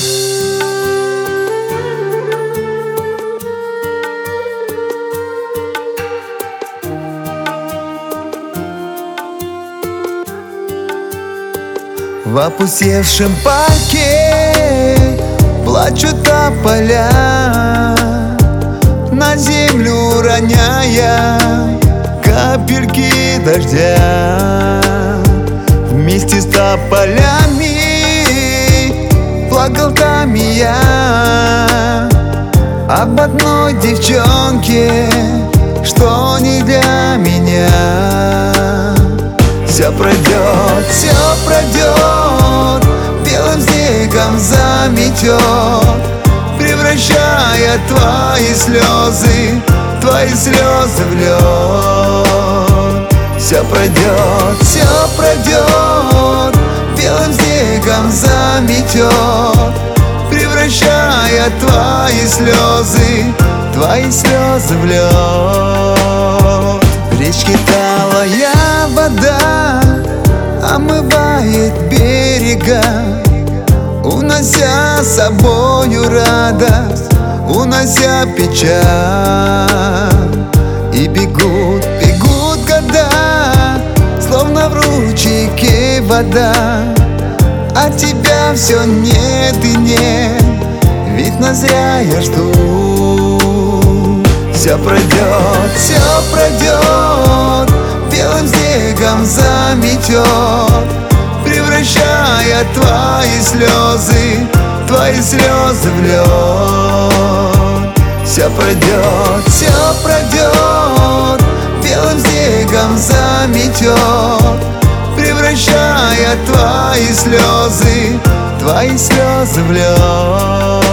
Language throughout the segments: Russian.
В опустевшем парке плачут тополя, на землю роняя капельки дождя. Вместе с тополями плакал там и я об одной девчонке, что не для меня. Все пройдет, белым снегом заметет, превращая твои слезы в лед. Все пройдет, белым снегом заметет, превращая твои слезы в лед. В речке талая вода омывает берега, унося с собою радость, унося печаль. И бегут года, словно в ручейке вода, а тебя все нет и нет, видно, зря я жду. Все пройдет, белым снегом заметет, превращая твои слезы в лед. Все пройдет, белым снегом заметет, превращая твои слезы в лед.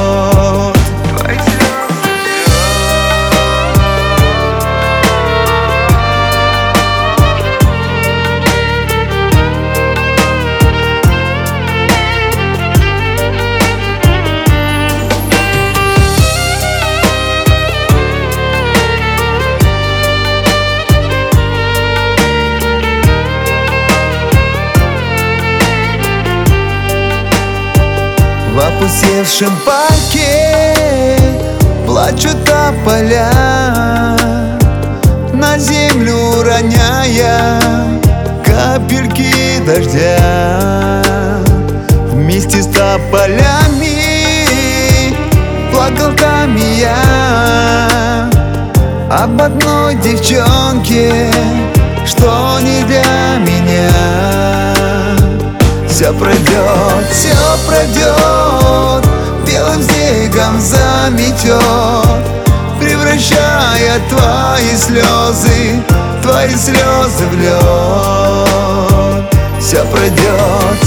В опустевшем парке плачут тополя, на землю роняя капельки дождя. Вместе с тополями плакал там и я об одной девчонке, что не для меня. Все пройдет, белым снегом заметет, превращая твои слезы в лед. Все пройдет,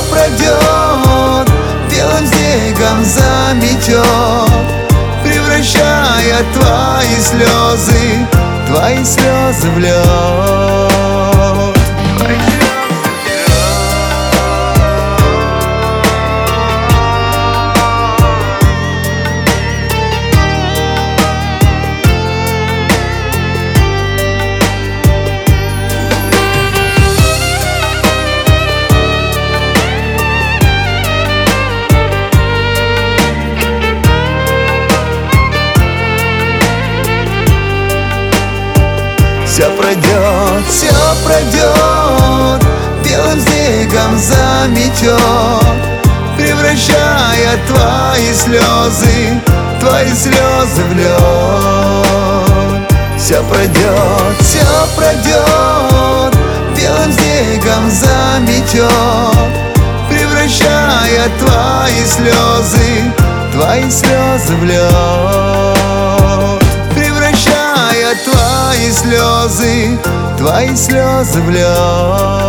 белым снегом заметет, превращая твои слезы в лед. Все пройдет, белым снегом заметет, превращая твои слезы в лед. Все пройдет, белым снегом заметет, превращая твои слезы в лед. Превращая твои слезы в лед.